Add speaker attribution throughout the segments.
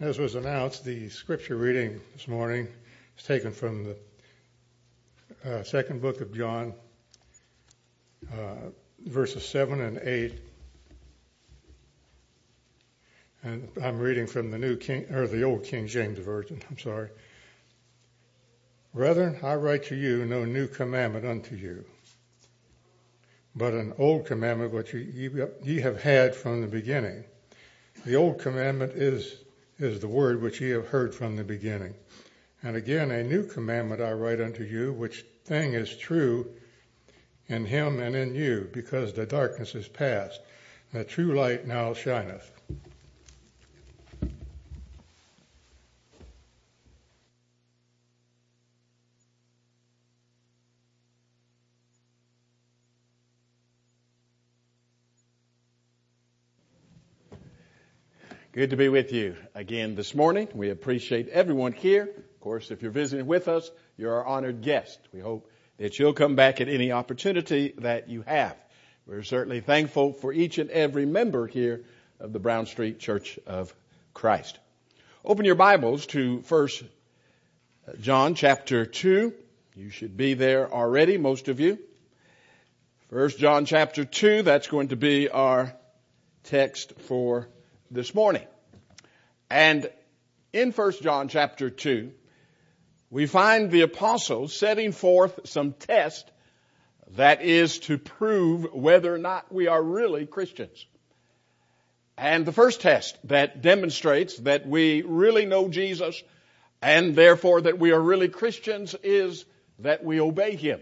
Speaker 1: As was announced, the scripture reading this morning is taken from the second book of John, verses 7 and 8. And I'm reading from the Old King James Version. Brethren, I write to you no new commandment unto you, but an old commandment which ye have had from the beginning. The old commandment is the word which ye have heard from the beginning. And again, a new commandment I write unto you, which thing is true in him and in you, because the darkness is past, and the true light now shineth.
Speaker 2: Good to be with you again this morning. We appreciate everyone here. Of course, if you're visiting with us, you're our honored guest. We hope that you'll come back at any opportunity that you have. We're certainly thankful for each and every member here of the Brown Street Church of Christ. Open your Bibles to 1 John chapter 2. You should be there already, most of you. 1 John chapter 2, that's going to be our text for this morning. And in 1 John chapter 2, we find the apostles setting forth some test that is to prove whether or not we are really Christians. And the first test that demonstrates that we really know Jesus and therefore that we are really Christians is that we obey Him.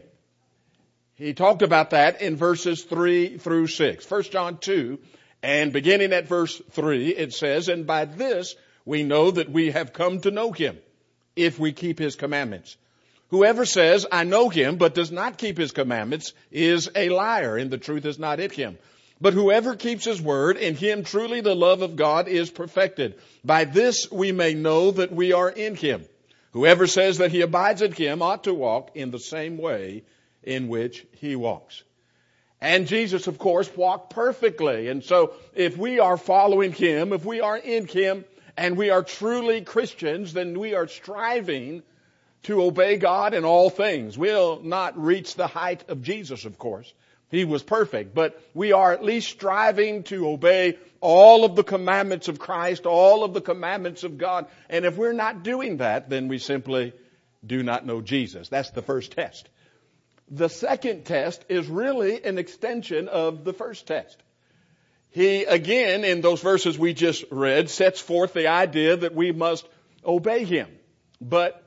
Speaker 2: He talked about that in verses 3 through 6. 1 John 2, and beginning at verse 3, it says, "And by this we know that we have come to know Him, if we keep His commandments. Whoever says, I know Him, but does not keep His commandments, is a liar, and the truth is not in him. But whoever keeps His word, in him truly the love of God is perfected. By this we may know that we are in Him. Whoever says that he abides in Him ought to walk in the same way in which He walks." And Jesus, of course, walked perfectly. And so if we are following Him, if we are in Him, and we are truly Christians, then we are striving to obey God in all things. We'll not reach the height of Jesus, of course. He was perfect. But we are at least striving to obey all of the commandments of Christ, all of the commandments of God. And if we're not doing that, then we simply do not know Jesus. That's the first test. The second test is really an extension of the first test. He, again, in those verses we just read, sets forth the idea that we must obey Him. But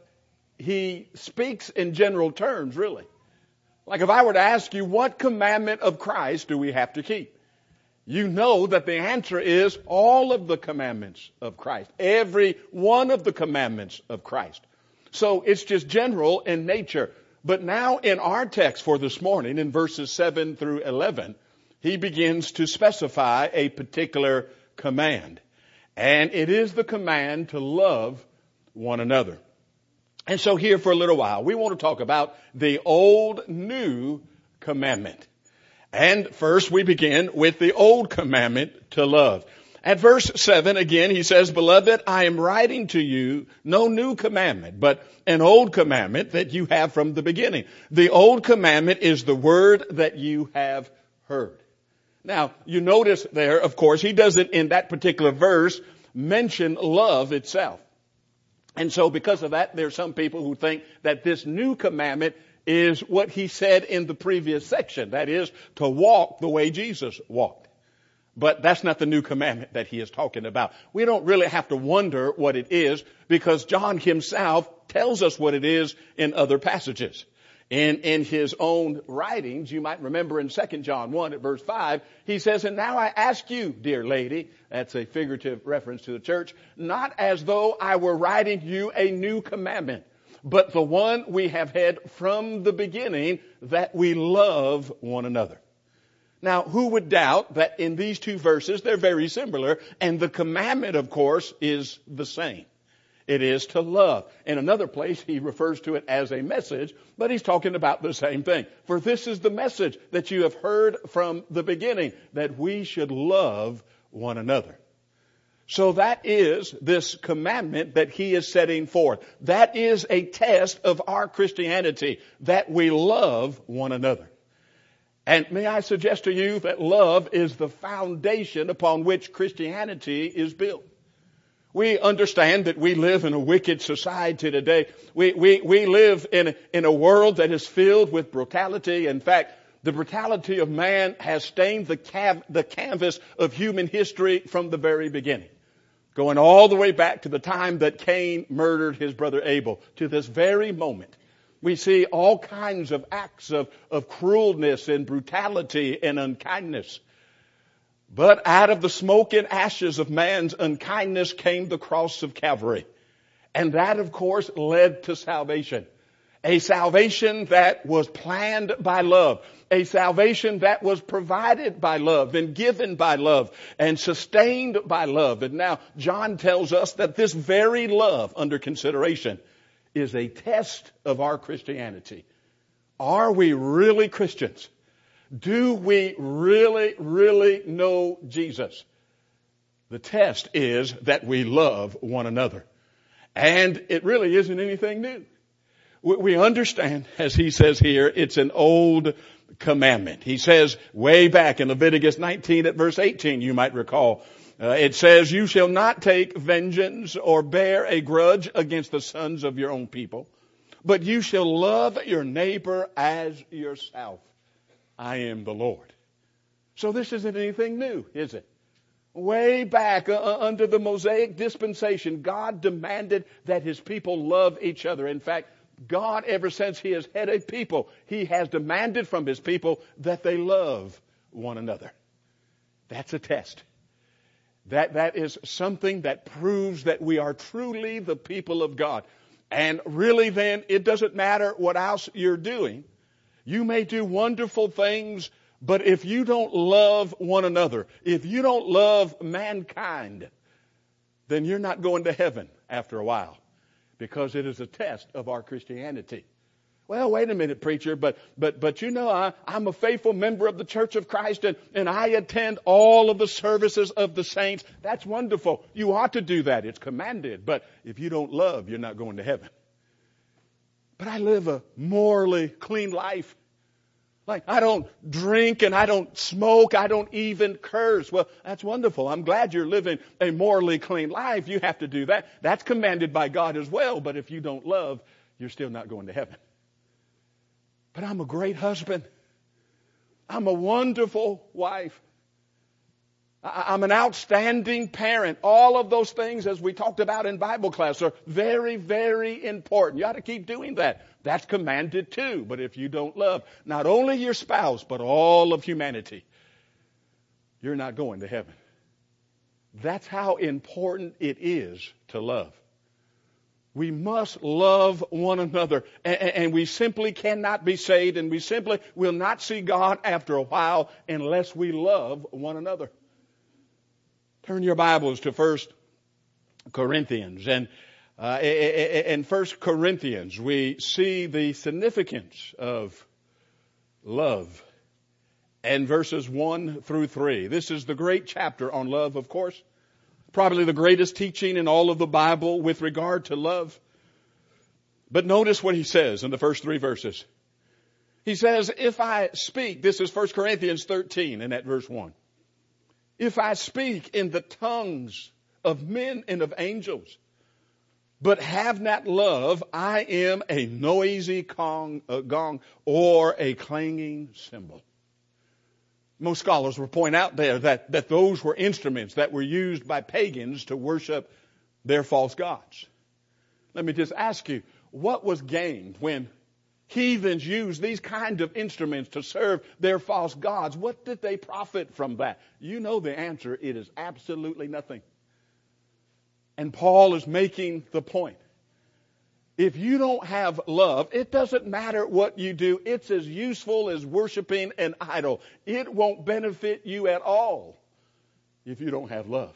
Speaker 2: he speaks in general terms, really. Like if I were to ask you, what commandment of Christ do we have to keep? You know that the answer is all of the commandments of Christ. Every one of the commandments of Christ. So it's just general in nature. But now in our text for this morning, in verses 7 through 11, he begins to specify a particular command. And it is the command to love one another. And so here for a little while, we want to talk about the old new commandment. And first we begin with the old commandment to love. At verse 7, again, he says, "Beloved, I am writing to you no new commandment, but an old commandment that you have from the beginning. The old commandment is the word that you have heard." Now, you notice there, of course, he doesn't in that particular verse mention love itself. And so because of that, there are some people who think that this new commandment is what he said in the previous section. That is, to walk the way Jesus walked. But that's not the new commandment that he is talking about. We don't really have to wonder what it is because John himself tells us what it is in other passages. In his own writings, you might remember in 2 John 1 at verse 5, he says, "And now I ask you, dear lady," that's a figurative reference to the church, "not as though I were writing you a new commandment, but the one we have had from the beginning, that we love one another." Now, who would doubt that in these two verses, they're very similar, and the commandment, of course, is the same. It is to love. In another place, he refers to it as a message, but he's talking about the same thing. "For this is the message that you have heard from the beginning, that we should love one another." So that is this commandment that he is setting forth. That is a test of our Christianity, that we love one another. And may I suggest to you that love is the foundation upon which Christianity is built. We understand that we live in a wicked society today. We live in a world that is filled with brutality. In fact, the brutality of man has stained the canvas of human history from the very beginning. Going all the way back to the time that Cain murdered his brother Abel, to this very moment. We see all kinds of acts of cruelness and brutality and unkindness. But out of the smoke and ashes of man's unkindness came the cross of Calvary. And that, of course, led to salvation. A salvation that was planned by love. A salvation that was provided by love and given by love and sustained by love. And now John tells us that this very love under consideration is a test of our Christianity. Are we really Christians? Do we really, really know Jesus? The test is that we love one another. And it really isn't anything new. We understand, as he says here, it's an old commandment. He says way back in Leviticus 19 at verse 18, you might recall, it says, "You shall not take vengeance or bear a grudge against the sons of your own people, but you shall love your neighbor as yourself. I am the Lord." So this isn't anything new, is it? Way back under the Mosaic dispensation, God demanded that his people love each other. In fact, God, ever since he has had a people, he has demanded from his people that they love one another. That's a test. That is something that proves that we are truly the people of God. And really then, it doesn't matter what else you're doing. You may do wonderful things, but if you don't love one another, if you don't love mankind, then you're not going to heaven after a while, because it is a test of our Christianity. Well, wait a minute, preacher, but you know, I'm a faithful member of the Church of Christ and I attend all of the services of the saints. That's wonderful. You ought to do that. It's commanded. But if you don't love, you're not going to heaven. But I live a morally clean life. Like, I don't drink and I don't smoke. I don't even curse. Well, that's wonderful. I'm glad you're living a morally clean life. You have to do that. That's commanded by God as well. But if you don't love, you're still not going to heaven. But I'm a great husband. I'm a wonderful wife. I'm an outstanding parent. All of those things, as we talked about in Bible class, are very, very important. You ought to keep doing that. That's commanded too. But if you don't love not only your spouse, but all of humanity, you're not going to heaven. That's how important it is to love. We must love one another, and we simply cannot be saved, and we simply will not see God after a while unless we love one another. Turn your Bibles to 1 Corinthians. And in 1 Corinthians, we see the significance of love. And verses 1 through 3. This is the great chapter on love, of course. Probably the greatest teaching in all of the Bible with regard to love. But notice what he says in the first 3 verses. He says, if I speak, this is 1 Corinthians 13 and at verse 1. If I speak in the tongues of men and of angels, but have not love, I am a noisy gong or a clanging cymbal. Most scholars will point out there that those were instruments that were used by pagans to worship their false gods. Let me just ask you, what was gained when heathens used these kind of instruments to serve their false gods? What did they profit from that? You know the answer. It is absolutely nothing. And Paul is making the point. If you don't have love, it doesn't matter what you do. It's as useful as worshiping an idol. It won't benefit you at all if you don't have love.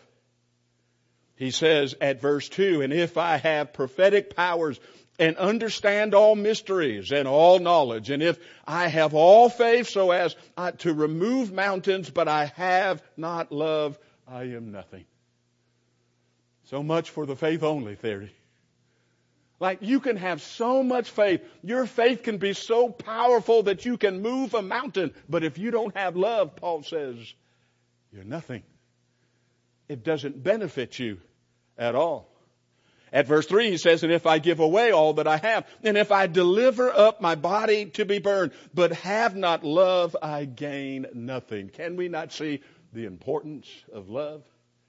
Speaker 2: He says at verse 2, and if I have prophetic powers and understand all mysteries and all knowledge, and if I have all faith so as to remove mountains, but I have not love, I am nothing. So much for the faith only theory. Like, you can have so much faith. Your faith can be so powerful that you can move a mountain. But if you don't have love, Paul says, you're nothing. It doesn't benefit you at all. At verse 3, he says, and if I give away all that I have, and if I deliver up my body to be burned, but have not love, I gain nothing. Can we not see the importance of love?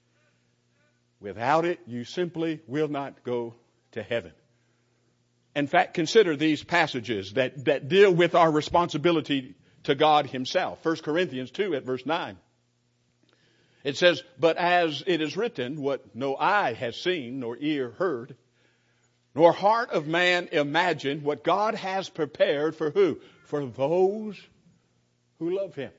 Speaker 2: Without it, you simply will not go to heaven. In fact, consider these passages that deal with our responsibility to God himself. 1 Corinthians 2 at verse 9. It says, but as it is written, what no eye has seen, nor ear heard, nor heart of man imagined, what God has prepared for who? For those who love him.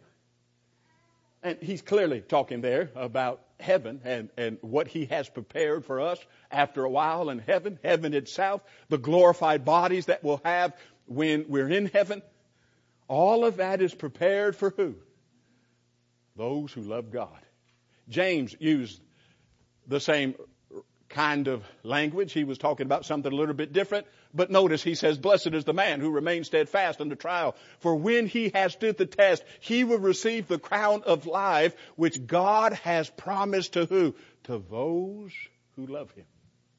Speaker 2: And he's clearly talking there about heaven and what he has prepared for us after a while in heaven. Heaven itself, the glorified bodies that we'll have when we're in heaven. All of that is prepared for who? Those who love God. James used the same kind of language. He was talking about something a little bit different. But notice he says, blessed is the man who remains steadfast under trial. For when he has stood the test, he will receive the crown of life, which God has promised to who? To those who love him.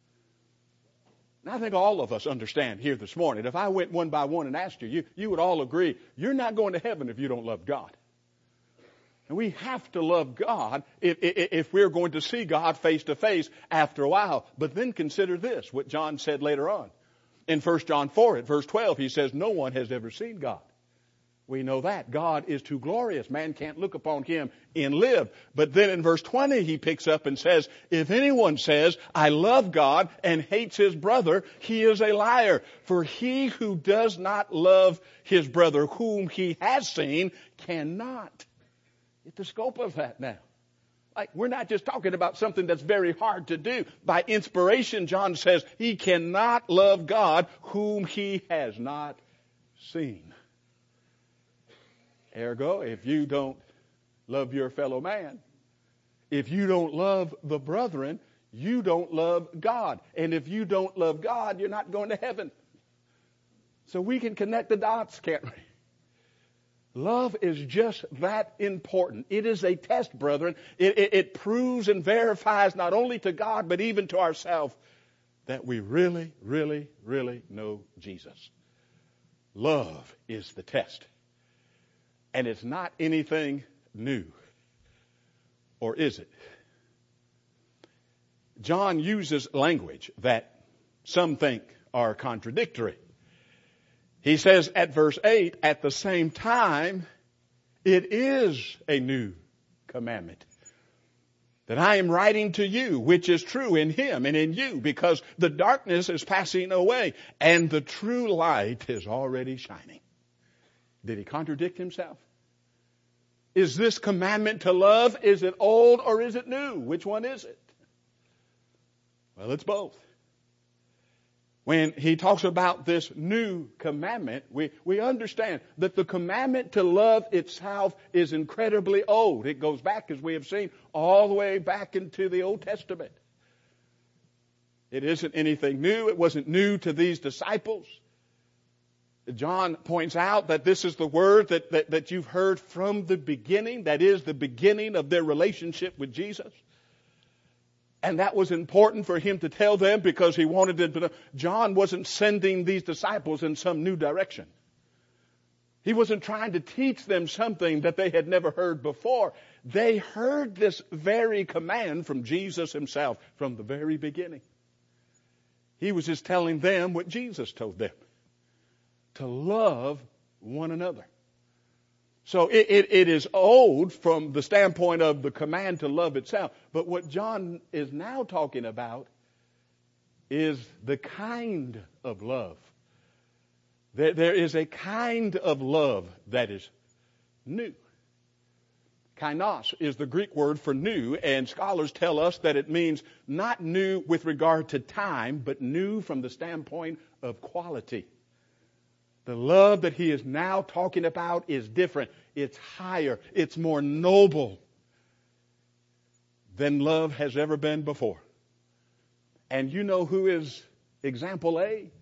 Speaker 2: Now, I think all of us understand here this morning. If I went one by one and asked you, you would all agree, you're not going to heaven if you don't love God. And we have to love God if we're going to see God face to face after a while. But then consider this, what John said later on. In 1 John 4 at verse 12, he says, no one has ever seen God. We know that. God is too glorious. Man can't look upon him and live. But then in verse 20, he picks up and says, if anyone says, I love God and hates his brother, he is a liar. For he who does not love his brother whom he has seen cannot. Get the scope of that now. Like, we're not just talking about something that's very hard to do. By inspiration, John says he cannot love God whom he has not seen. Ergo, if you don't love your fellow man, if you don't love the brethren, you don't love God. And if you don't love God, you're not going to heaven. So we can connect the dots, can't we? Love is just that important. It is a test, brethren. It proves and verifies not only to God, but even to ourselves that we really, really, really know Jesus. Love is the test. And it's not anything new. Or is it? John uses language that some think are contradictory. He says at verse 8, at the same time, it is a new commandment that I am writing to you, which is true in him and in you, because the darkness is passing away and the true light is already shining. Did he contradict himself? Is this commandment to love, is it old or is it new? Which one is it? Well, it's both. When he talks about this new commandment, we understand that the commandment to love itself is incredibly old. It goes back, as we have seen, all the way back into the Old Testament. It isn't anything new. It wasn't new to these disciples. John points out that this is the word that you've heard from the beginning. That is the beginning of their relationship with Jesus. And that was important for him to tell them because he wanted them to know. John wasn't sending these disciples in some new direction. He wasn't trying to teach them something that they had never heard before. They heard this very command from Jesus himself from the very beginning. He was just telling them what Jesus told them. To love one another. So it is old from the standpoint of the command to love itself. But what John is now talking about is the kind of love. There is a kind of love that is new. Kainos is the Greek word for new, and scholars tell us that it means not new with regard to time, but new from the standpoint of quality. The love that he is now talking about is different. It's higher. It's more noble than love has ever been before. And you know who is example A?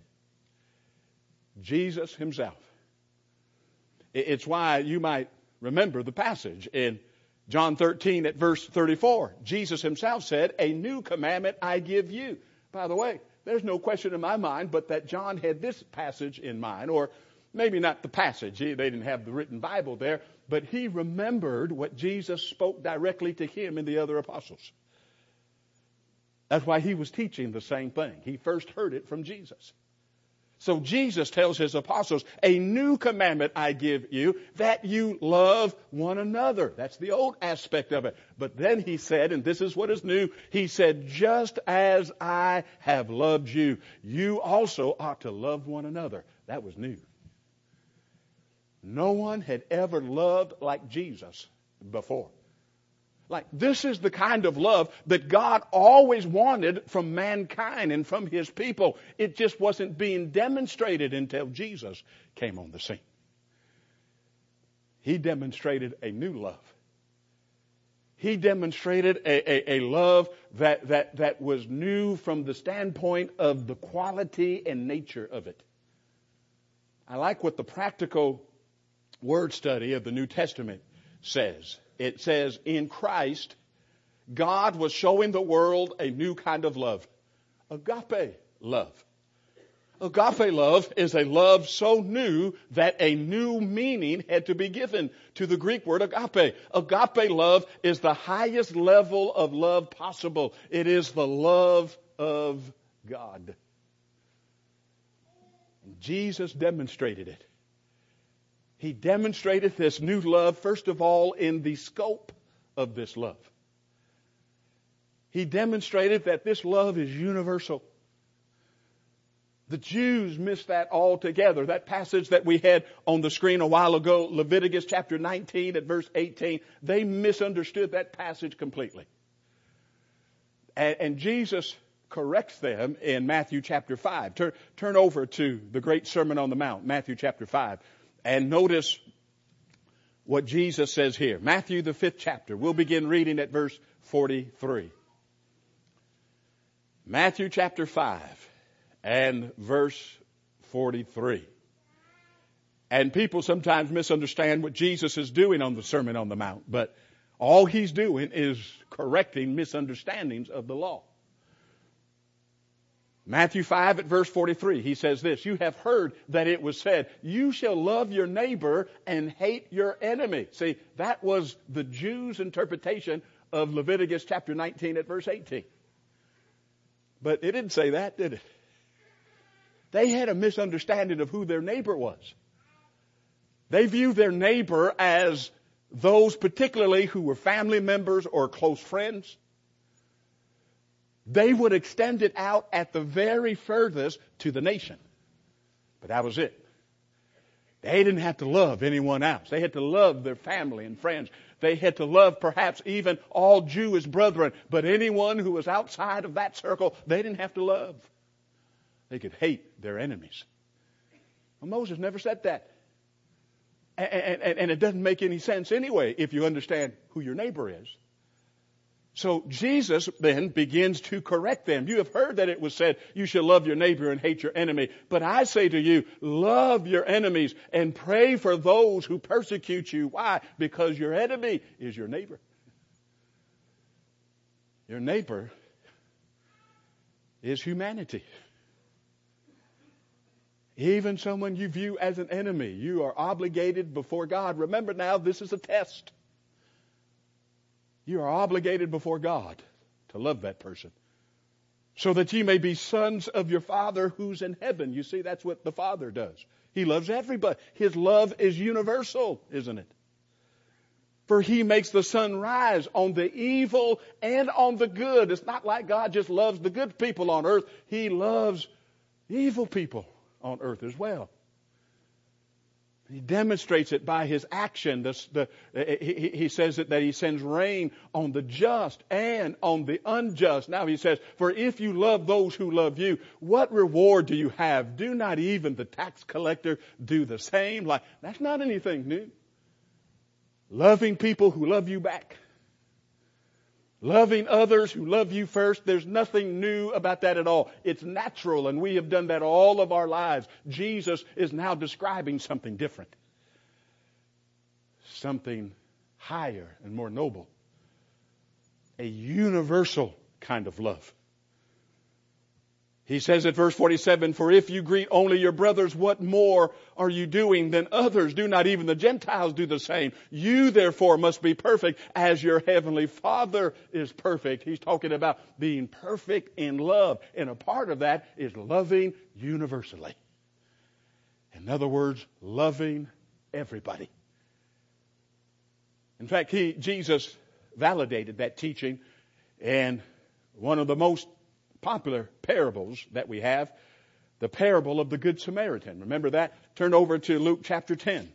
Speaker 2: Jesus himself. It's why you might remember the passage in John 13 at verse 34. Jesus himself said, "A new commandment I give you." By the way, there's no question in my mind but that John had this passage in mind, or maybe not the passage. They didn't have the written Bible there, but he remembered what Jesus spoke directly to him and the other apostles. That's why he was teaching the same thing. He first heard it from Jesus. So Jesus tells his apostles, "A new commandment I give you, that you love one another." That's the old aspect of it. But then he said, and this is what is new, he said, "Just as I have loved you, you also ought to love one another." That was new. No one had ever loved like Jesus before. Like, this is the kind of love that God always wanted from mankind and from his people. It just wasn't being demonstrated until Jesus came on the scene. He demonstrated a new love. He demonstrated a love that was new from the standpoint of the quality and nature of it. I like what the practical word study of the New Testament says. It says, in Christ, God was showing the world a new kind of love. Agape love. Agape love is a love so new that a new meaning had to be given to the Greek word agape. Agape love is the highest level of love possible. It is the love of God. And Jesus demonstrated it. He demonstrated this new love, first of all, in the scope of this love. He demonstrated that this love is universal. The Jews missed that altogether. That passage that we had on the screen a while ago, Leviticus chapter 19 at verse 18, they misunderstood that passage completely. And Jesus corrects them in Matthew chapter 5. Turn over to the great Sermon on the Mount, Matthew chapter 5. And notice what Jesus says here. Matthew, the 5th chapter. We'll begin reading at verse 43. Matthew chapter 5 and verse 43. And people sometimes misunderstand what Jesus is doing on the Sermon on the Mount. But all he's doing is correcting misunderstandings of the law. Matthew 5 at verse 43, he says this, "You have heard that it was said, you shall love your neighbor and hate your enemy." See, that was the Jews' interpretation of Leviticus chapter 19 at verse 18. But it didn't say that, did it? They had a misunderstanding of who their neighbor was. They viewed their neighbor as those particularly who were family members or close friends. They would extend it out at the very furthest to the nation. But that was it. They didn't have to love anyone else. They had to love their family and friends. They had to love perhaps even all Jewish brethren. But anyone who was outside of that circle, they didn't have to love. They could hate their enemies. Well, Moses never said that. And it doesn't make any sense anyway if you understand who your neighbor is. So Jesus then begins to correct them. You have heard that it was said, you shall love your neighbor and hate your enemy. But I say to you, love your enemies and pray for those who persecute you. Why? Because your enemy is your neighbor. Your neighbor is humanity. Even someone you view as an enemy, you are obligated before God. Remember now, this is a test. You are obligated before God to love that person so that ye may be sons of your Father who's in heaven. You see, that's what the Father does. He loves everybody. His love is universal, isn't it? For he makes the sun rise on the evil and on the good. It's not like God just loves the good people on earth. He loves evil people on earth as well. He demonstrates it by his action. He says that he sends rain on the just and on the unjust. Now he says, for if you love those who love you, what reward do you have? Do not even the tax collector do the same? Like, that's not anything new. Loving people who love you back. Loving others who love you first, there's nothing new about that at all. It's natural, and we have done that all of our lives. Jesus is now describing something different. Something higher and more noble. A universal kind of love. He says at verse 47, "For if you greet only your brothers, what more are you doing than others? Do not even the Gentiles do the same? You therefore must be perfect as your heavenly Father is perfect." He's talking about being perfect in love. And a part of that is loving universally. In other words, loving everybody. In fact, Jesus validated that teaching, and one of the most popular parables that we have, the parable of the Good Samaritan. Remember that? Turn over to Luke chapter 10.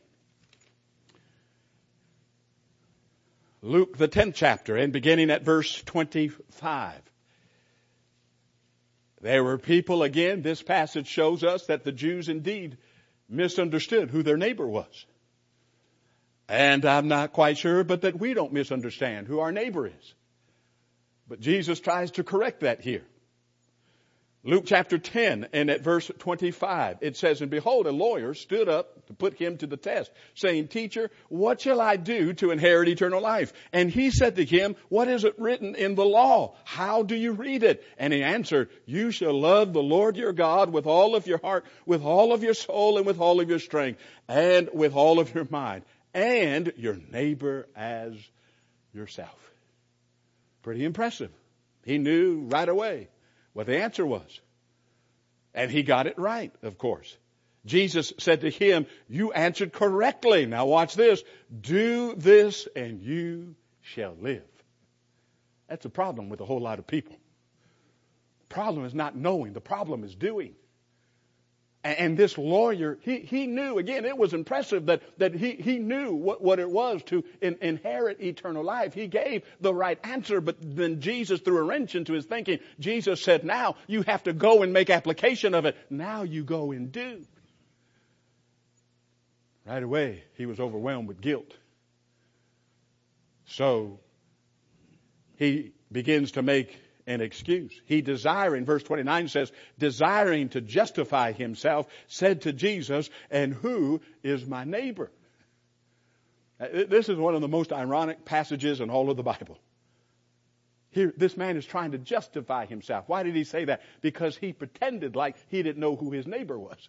Speaker 2: Luke, the 10th chapter, and beginning at verse 25. There were people, again, this passage shows us that the Jews indeed misunderstood who their neighbor was. And I'm not quite sure, but that we don't misunderstand who our neighbor is. But Jesus tries to correct that here. Luke chapter 10 and at verse 25, it says, "And behold, a lawyer stood up to put him to the test, saying, 'Teacher, what shall I do to inherit eternal life?' And he said to him, 'What is it written in the law? How do you read it?' And he answered, 'You shall love the Lord your God with all of your heart, with all of your soul, and with all of your strength, and with all of your mind, and your neighbor as yourself.'" Pretty impressive. He knew right away what the answer was. And he got it right, of course. Jesus said to him, "You answered correctly. Now watch this. Do this and you shall live." That's a problem with a whole lot of people. The problem is not knowing. The problem is doing. And this lawyer, he knew, again, it was impressive that he knew what it was to inherit eternal life. He gave the right answer, but then Jesus threw a wrench into his thinking. Jesus said, "Now you have to go and make application of it. Now you go and do." Right away, he was overwhelmed with guilt. So he begins to make an excuse. He desiring, verse 29 says, desiring to justify himself, said to Jesus, "And who is my neighbor?" This is one of the most ironic passages in all of the Bible. Here, this man is trying to justify himself. Why did he say that? Because he pretended like he didn't know who his neighbor was.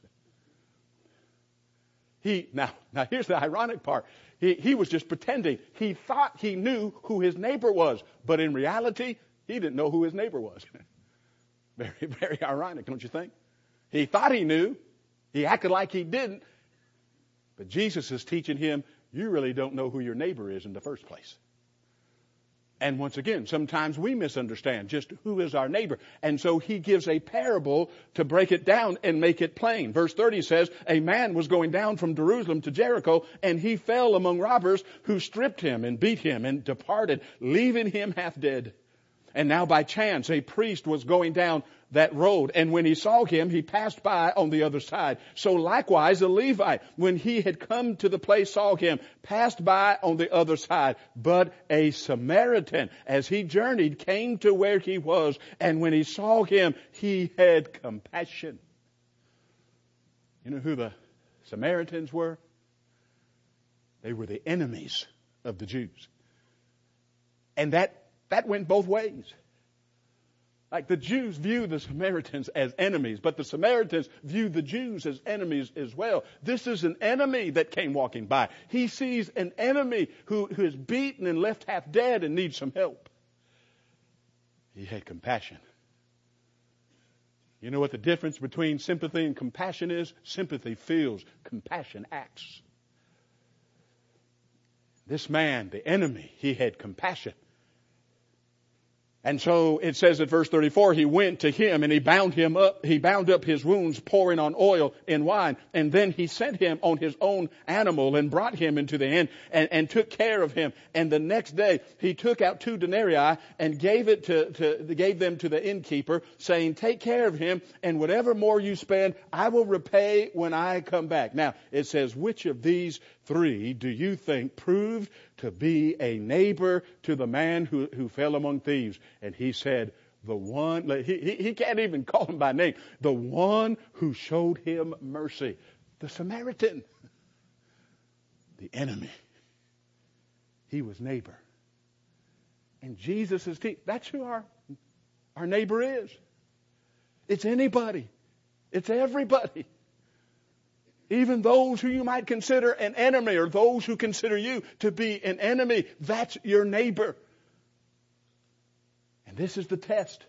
Speaker 2: Now here's the ironic part. He was just pretending. He thought he knew who his neighbor was, but in reality, he didn't know who his neighbor was. Very, very ironic, don't you think? He thought he knew. He acted like he didn't. But Jesus is teaching him, you really don't know who your neighbor is in the first place. And once again, sometimes we misunderstand just who is our neighbor. And so he gives a parable to break it down and make it plain. Verse 30 says, "A man was going down from Jerusalem to Jericho, and he fell among robbers who stripped him and beat him and departed, leaving him half dead. And now by chance a priest was going down that road, and when he saw him, he passed by on the other side. So likewise a Levite, when he had come to the place, saw him, passed by on the other side. But a Samaritan, as he journeyed, came to where he was, and when he saw him, he had compassion." You know who the Samaritans were? They were the enemies of the Jews. And that went both ways. Like the Jews viewed the Samaritans as enemies, but the Samaritans viewed the Jews as enemies as well. This is an enemy that came walking by. He sees an enemy who is beaten and left half dead and needs some help. He had compassion. You know what the difference between sympathy and compassion is? Sympathy feels, compassion acts. This man, the enemy, he had compassion. And so it says at verse 34, he went to him and he bound him up. He bound up his wounds, pouring on oil and wine. And then he sent him on his own animal and brought him into the inn and took care of him. And the next day he took out 2 denarii and gave them to the innkeeper, saying, take care of him, and whatever more you spend, I will repay when I come back. Now it says, which of these 3 do you think proved to be a neighbor to the man who fell among thieves? And he said, the one, he can't even call him by name, the one who showed him mercy, the Samaritan, the enemy. He was neighbor. And Jesus is, that's who our neighbor is. It's anybody. It's everybody. Even those who you might consider an enemy, or those who consider you to be an enemy, that's your neighbor. And this is the test.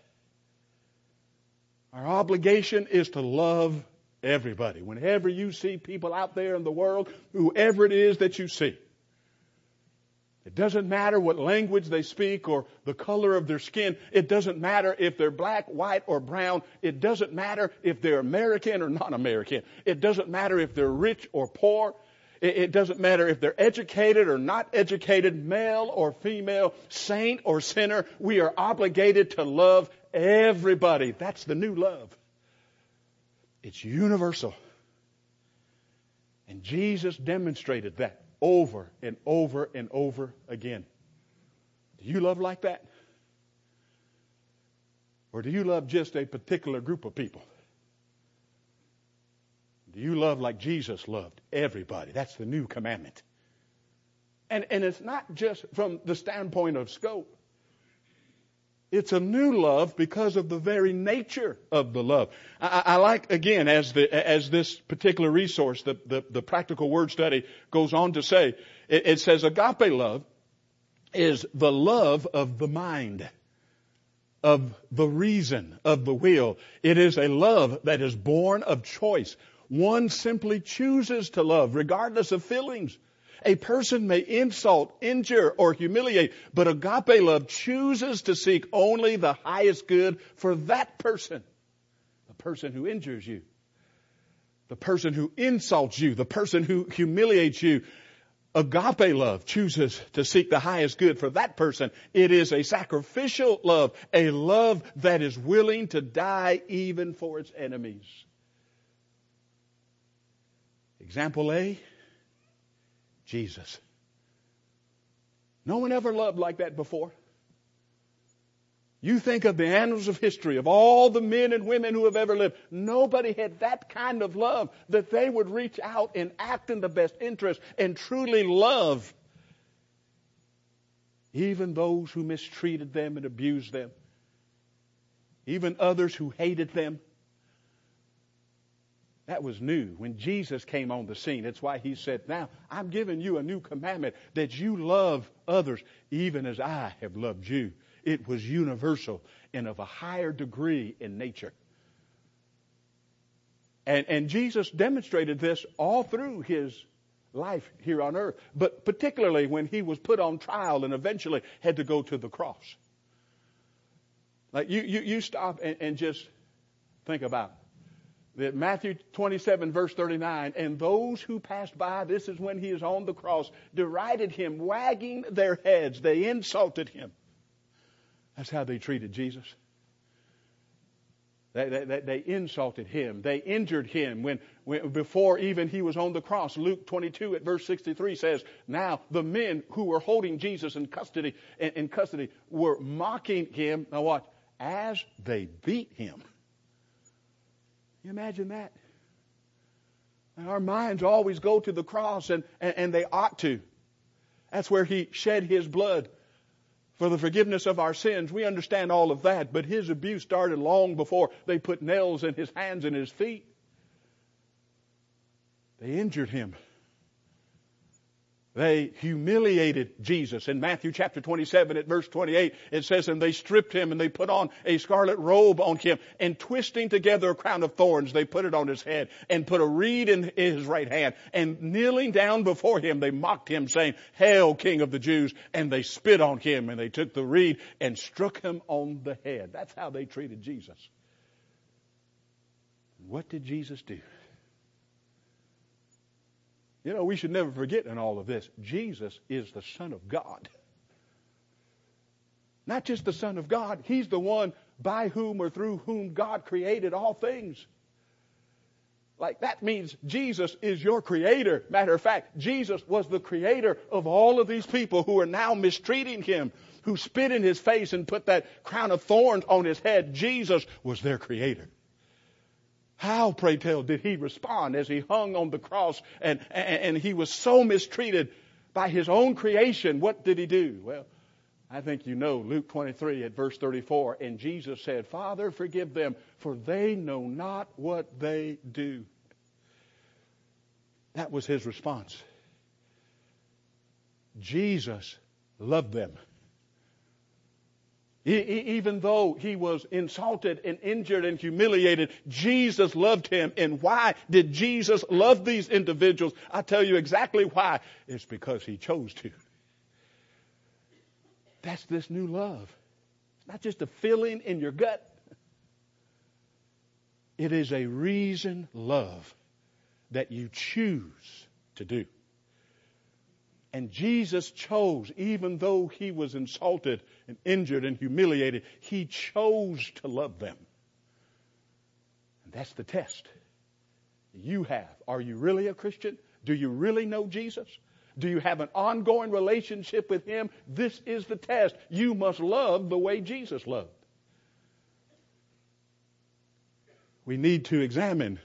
Speaker 2: Our obligation is to love everybody. Whenever you see people out there in the world, whoever it is that you see, it doesn't matter what language they speak or the color of their skin. It doesn't matter if they're black, white, or brown. It doesn't matter if they're American or non-American. It doesn't matter if they're rich or poor. It doesn't matter if they're educated or not educated, male or female, saint or sinner. We are obligated to love everybody. That's the new love. It's universal. And Jesus demonstrated that over and over and over again. Do you love like that? Or do you love just a particular group of people? Do you love like Jesus loved everybody? That's the new commandment. And it's not just from the standpoint of scope. It's a new love because of the very nature of the love. I like, again, as this particular resource, the Practical Word Study goes on to say, it says agape love is the love of the mind, of the reason, of the will. It is a love that is born of choice. One simply chooses to love regardless of feelings. A person may insult, injure, or humiliate, but agape love chooses to seek only the highest good for that person. The person who injures you, the person who insults you, the person who humiliates you. Agape love chooses to seek the highest good for that person. It is a sacrificial love, a love that is willing to die even for its enemies. Example A, Jesus. No one ever loved like that before. You think of the annals of history, of all the men and women who have ever lived. Nobody had that kind of love that they would reach out and act in the best interest and truly love even those who mistreated them and abused them, even others who hated them. That was new when Jesus came on the scene. That's why he said, now I'm giving you a new commandment that you love others even as I have loved you. It was universal and of a higher degree in nature. And Jesus demonstrated this all through his life here on earth, but particularly when he was put on trial and eventually had to go to the cross. Like you stop and just think about it. That Matthew 27 verse 39, and those who passed by, this is when he is on the cross, derided him, wagging their heads. They insulted him. That's how they treated Jesus. They insulted him. They injured him when before even he was on the cross. Luke 22 at verse 63 says, now the men who were holding Jesus in custody were mocking him. Now what? As they beat him. You imagine that? And our minds always go to the cross, and they ought to. That's where he shed his blood for the forgiveness of our sins. We understand all of that, but his abuse started long before they put nails in his hands and his feet. They injured him. They humiliated Jesus. In Matthew chapter 27 at verse 28, it says, and they stripped him and they put on a scarlet robe on him, and twisting together a crown of thorns, they put it on his head and put a reed in his right hand, and kneeling down before him, they mocked him, saying, Hail, King of the Jews. And they spit on him, and they took the reed and struck him on the head. That's how they treated Jesus. What did Jesus do? You know, we should never forget in all of this, Jesus is the Son of God. Not just the Son of God, He's the one by whom or through whom God created all things. Like, that means Jesus is your creator. Matter of fact, Jesus was the creator of all of these people who are now mistreating Him, who spit in His face and put that crown of thorns on His head. Jesus was their creator. How, pray tell, did He respond as He hung on the cross and He was so mistreated by His own creation? What did He do? Well, I think you know Luke 23 at verse 34. And Jesus said, Father, forgive them, for they know not what they do. That was His response. Jesus loved them. Even though He was insulted and injured and humiliated, Jesus loved him. And why did Jesus love these individuals? I'll tell you exactly why. It's because He chose to. That's this new love. It's not just a feeling in your gut. It is a reasoned love that you choose to do. And Jesus chose, even though He was insulted and injured and humiliated, He chose to love them. And that's the test you have. Are you really a Christian? Do you really know Jesus? Do you have an ongoing relationship with Him? This is the test. You must love the way Jesus loved. We need to examine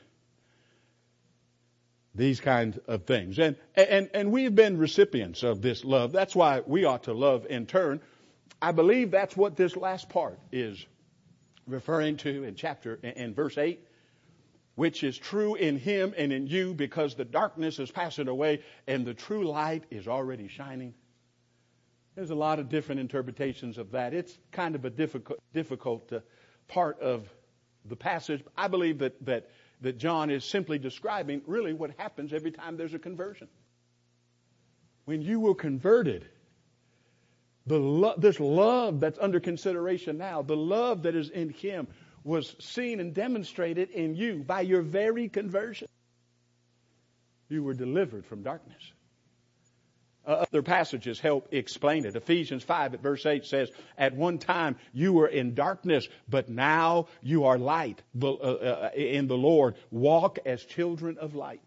Speaker 2: these kinds of things. And we've been recipients of this love. That's why we ought to love in turn. I believe that's what this last part is referring to in verse 8, which is true in Him and in you, because the darkness is passing away and the true light is already shining. There's a lot of different interpretations of that. It's kind of a difficult part of the passage. I believe that John is simply describing really what happens every time there's a conversion. When you were converted, this love that's under consideration now, the love that is in Him, was seen and demonstrated in you by your very conversion. You were delivered from darkness. Other passages help explain it. Ephesians 5 at verse 8 says, at one time you were in darkness, but now you are light in the Lord. Walk as children of light.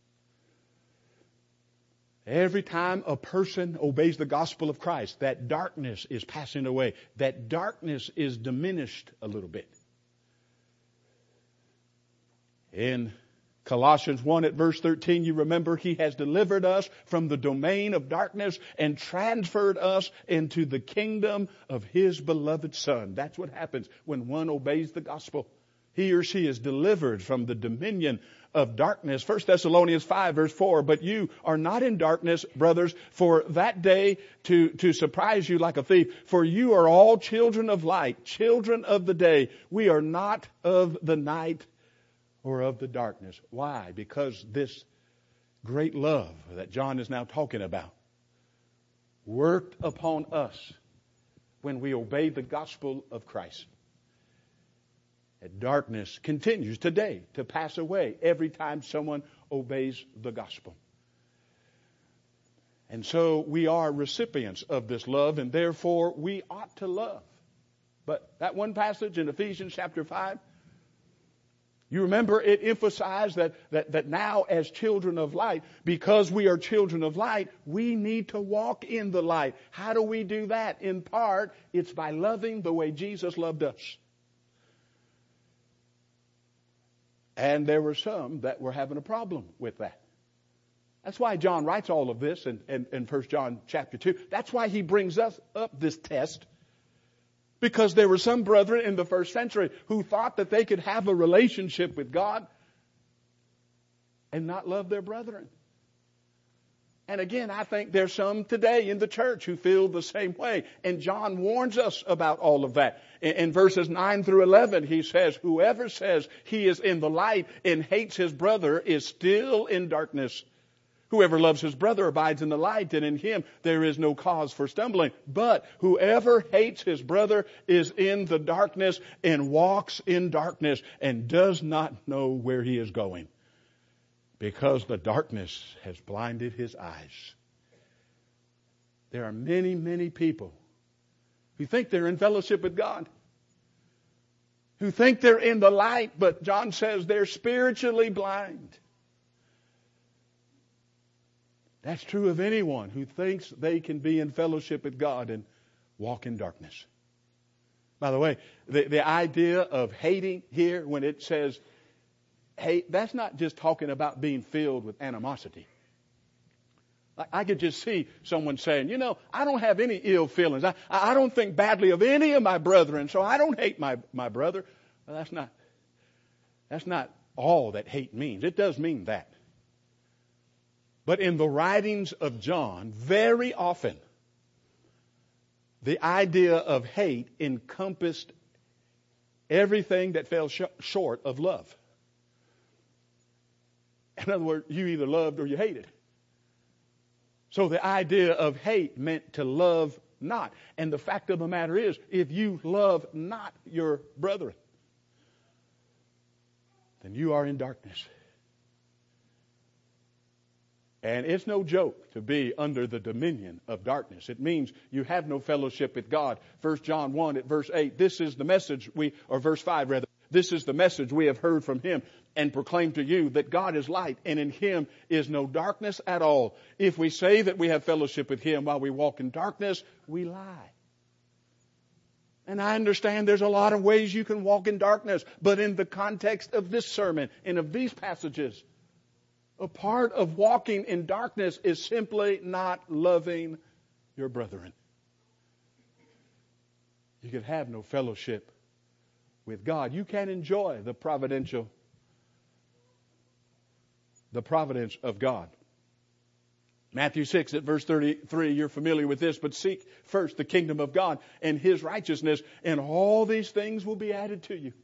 Speaker 2: Every time a person obeys the gospel of Christ, that darkness is passing away. That darkness is diminished a little bit. In Colossians 1 at verse 13, you remember He has delivered us from the domain of darkness and transferred us into the kingdom of His beloved Son. That's what happens when one obeys the gospel. He or she is delivered from the dominion of darkness. 1 Thessalonians 5 verse 4, but you are not in darkness, brothers, for that day to surprise you like a thief. For you are all children of light, children of the day. We are not of the night or of the darkness. Why? Because this great love that John is now talking about worked upon us when we obeyed the gospel of Christ. And darkness continues today to pass away every time someone obeys the gospel. And so we are recipients of this love, and therefore we ought to love. But that one passage in Ephesians chapter 5, you remember it emphasized that now as children of light, because we are children of light, we need to walk in the light. How do we do that? In part, it's by loving the way Jesus loved us. And there were some that were having a problem with that. That's why John writes all of this in 1 John chapter 2. That's why he brings us up this test. Because there were some brethren in the first century who thought that they could have a relationship with God and not love their brethren. And again, I think there's some today in the church who feel the same way. And John warns us about all of that. In verses 9 through 11, he says, whoever says he is in the light and hates his brother is still in darkness. Whoever loves his brother abides in the light, and in him there is no cause for stumbling. But whoever hates his brother is in the darkness and walks in darkness and does not know where he is going, because the darkness has blinded his eyes. There are many, many people who think they're in fellowship with God, who think they're in the light, but John says they're spiritually blind. That's true of anyone who thinks they can be in fellowship with God and walk in darkness. By the way, the idea of hating here, when it says hate, that's not just talking about being filled with animosity. I could just see someone saying, I don't have any ill feelings. I don't think badly of any of my brethren, so I don't hate my brother. Well, that's not all that hate means. It does mean that. But in the writings of John, very often, the idea of hate encompassed everything that fell short of love. In other words, you either loved or you hated. So the idea of hate meant to love not. And the fact of the matter is, if you love not your brethren, then you are in darkness. And it's no joke to be under the dominion of darkness. It means you have no fellowship with God. 1 John 1 at verse 8, this is the message verse 5 rather, this is the message we have heard from him and proclaim to you, that God is light and in him is no darkness at all. If we say that we have fellowship with him while we walk in darkness, we lie. And I understand there's a lot of ways you can walk in darkness, but in the context of this sermon and of these passages, a part of walking in darkness is simply not loving your brethren. You could have no fellowship with God. You can't enjoy the providence of God. Matthew 6 at verse 33, you're familiar with this, but seek first the kingdom of God and his righteousness, and all these things will be added to you.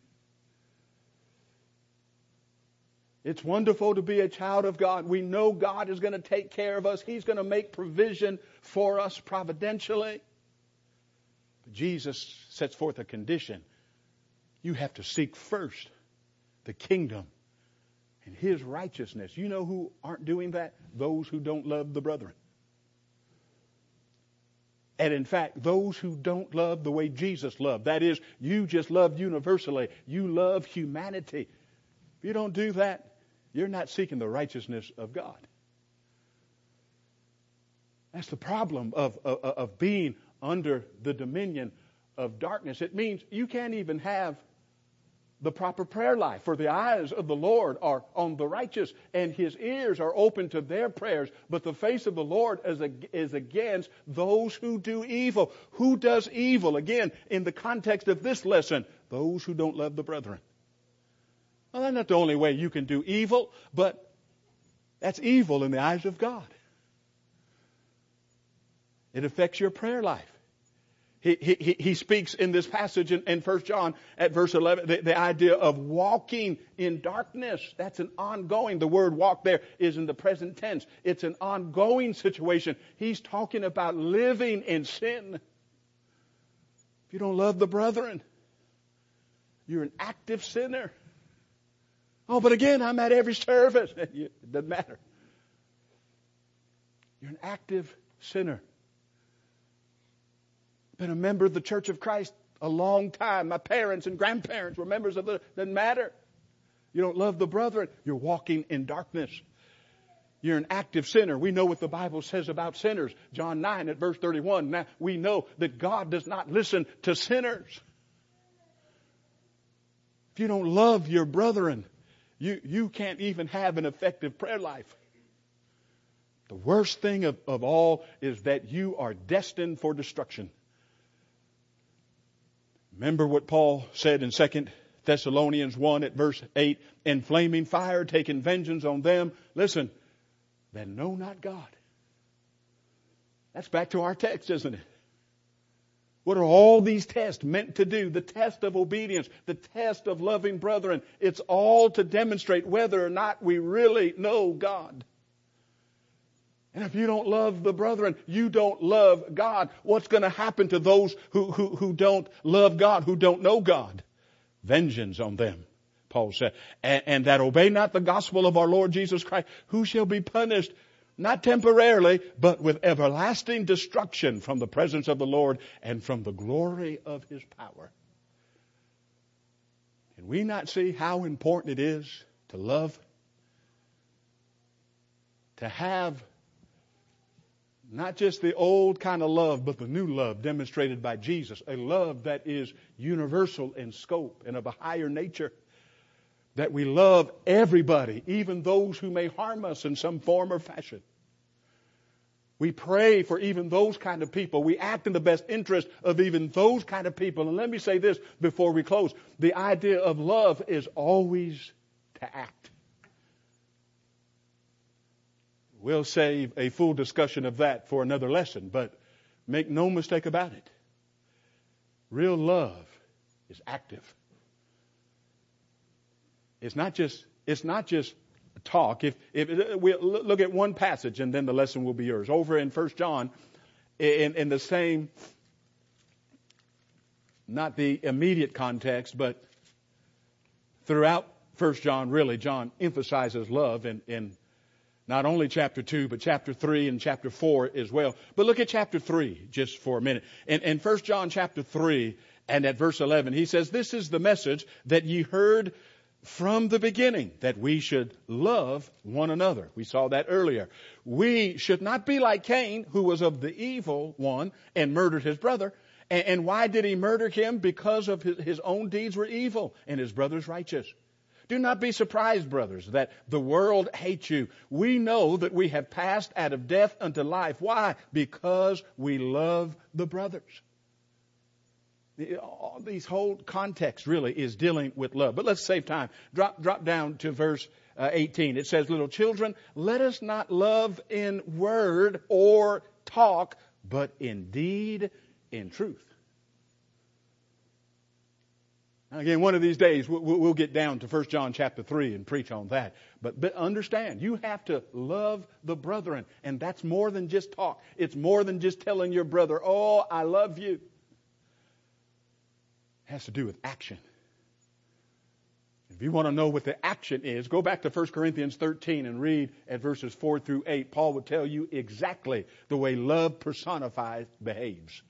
Speaker 2: It's wonderful to be a child of God. We know God is going to take care of us. He's going to make provision for us providentially. But Jesus sets forth a condition. You have to seek first the kingdom and his righteousness. You know who aren't doing that? Those who don't love the brethren. And in fact, those who don't love the way Jesus loved. That is, you just love universally. You love humanity. If you don't do that, you're not seeking the righteousness of God. That's the problem of being under the dominion of darkness. It means you can't even have the proper prayer life. For the eyes of the Lord are on the righteous, and his ears are open to their prayers. But the face of the Lord is against those who do evil. Who does evil? Again, in the context of this lesson, those who don't love the brethren. Well, that's not the only way you can do evil, but that's evil in the eyes of God. It affects your prayer life. He speaks in this passage in 1 John at verse 11, the idea of walking in darkness. That's an ongoing. The word walk there is in the present tense. It's an ongoing situation. He's talking about living in sin. If you don't love the brethren, you're an active sinner. Oh, but again, I'm at every service. It doesn't matter. You're an active sinner. Been a member of the Church of Christ a long time. My parents and grandparents were members of the... Doesn't matter. You don't love the brethren. You're walking in darkness. You're an active sinner. We know what the Bible says about sinners. John 9 at verse 31. Now, we know that God does not listen to sinners. If you don't love your brethren, you can't even have an effective prayer life. The worst thing of all is that you are destined for destruction. Remember what Paul said in 2 Thessalonians 1 at verse 8, in flaming fire taking vengeance on them, listen, that know not God. That's back to our text, isn't it? What are all these tests meant to do? The test of obedience, the test of loving brethren. It's all to demonstrate whether or not we really know God. And if you don't love the brethren, you don't love God. What's going to happen to those who don't love God, who don't know God? Vengeance on them, Paul said. And that obey not the gospel of our Lord Jesus Christ, who shall be punished, not temporarily, but with everlasting destruction from the presence of the Lord and from the glory of His power. Can we not see how important it is to love? To have not just the old kind of love, but the new love demonstrated by Jesus. A love that is universal in scope and of a higher nature. That we love everybody, even those who may harm us in some form or fashion. We pray for even those kind of people. We act in the best interest of even those kind of people. And let me say this before we close. The idea of love is always to act. We'll save a full discussion of that for another lesson, but make no mistake about it. Real love is active. It's not just talk. If we look at one passage and then the lesson will be yours. Over in 1 John, in the same, not the immediate context, but throughout 1 John, really, John emphasizes love in not only chapter 2, but chapter 3 and chapter 4 as well. But look at chapter 3 just for a minute. In 1 John chapter 3 and at verse 11, he says, "This is the message that ye heard from the beginning, that we should love one another." We saw that earlier. We should not be like Cain, who was of the evil one and murdered his brother. And why did he murder him? Because of his own deeds were evil and his brother's righteous. Do not be surprised, brothers, that the world hates you. We know that we have passed out of death unto life. Why? Because we love the brothers. These whole context really is dealing with love. But let's save time. Drop down to verse 18. It says, "Little children, let us not love in word or talk, but in deed, in truth." Now again, one of these days we'll get down to 1 John chapter 3 and preach on that. But understand, you have to love the brethren. And that's more than just talk. It's more than just telling your brother, "Oh, I love you." It has to do with action. If you want to know what the action is, go back to 1 Corinthians 13 and read at verses 4 through 8. Paul will tell you exactly the way love personified behaves.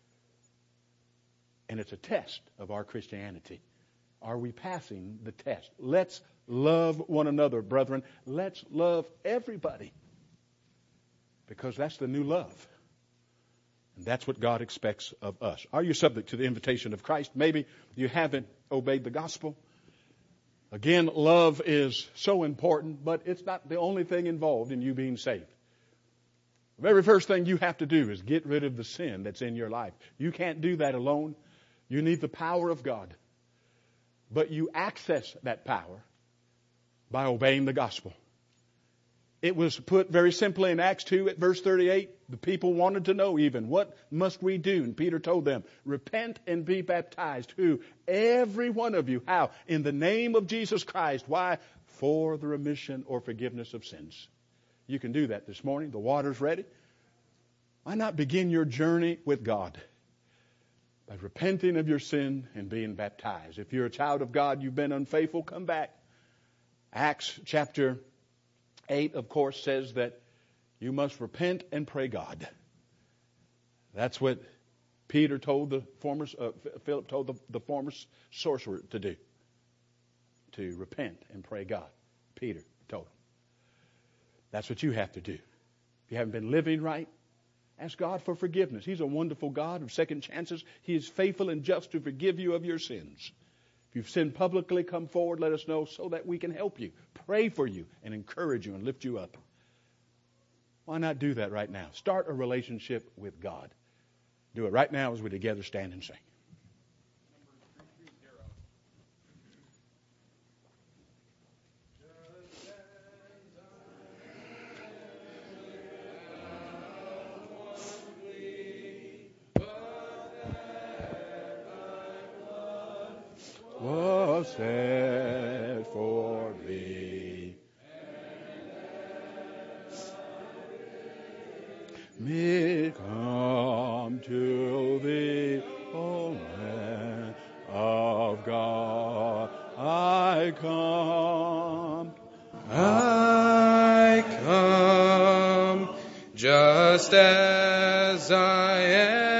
Speaker 2: And it's a test of our Christianity. Are we passing the test? Let's love one another, brethren. Let's love everybody. Because that's the new love. And that's what God expects of us. Are you subject to the invitation of Christ? Maybe you haven't obeyed the gospel. Again, love is so important, but it's not the only thing involved in you being saved. The very first thing you have to do is get rid of the sin that's in your life. You can't do that alone. You need the power of God. But you access that power by obeying the gospel. It was put very simply in Acts 2 at verse 38. The people wanted to know even, what must we do? And Peter told them, repent and be baptized. Who? Every one of you. How? In the name of Jesus Christ. Why? For the remission or forgiveness of sins. You can do that this morning. The water's ready. Why not begin your journey with God? By repenting of your sin and being baptized. If you're a child of God, you've been unfaithful, come back. Acts chapter 8, of course, says that you must repent and pray God. That's what Philip told the former sorcerer to do. To repent and pray God. Peter told him. That's what you have to do. If you haven't been living right, ask God for forgiveness. He's a wonderful God of second chances. He is faithful and just to forgive you of your sins. If you've sinned publicly, come forward, let us know so that we can help you, pray for you, and encourage you and lift you up. Why not do that right now? Start a relationship with God. Do it right now as we together stand and sing. me come to thee, O Lamb of God. I come.
Speaker 3: I come just as I am.